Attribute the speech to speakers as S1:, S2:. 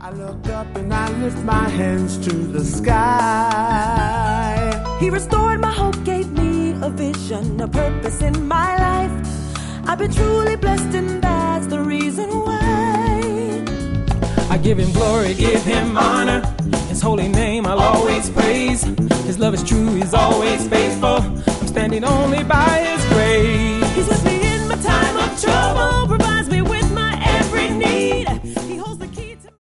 S1: I look up and I lift my hands to the sky.
S2: He restored my hope, gave me a vision, a purpose in my life. I've been truly blessed and that's the reason why.
S3: I give him glory, give him honor. His holy name I'll always praise. His love is true, he's always faithful. I'm standing only by his grace.
S2: He's with me in my time of trouble.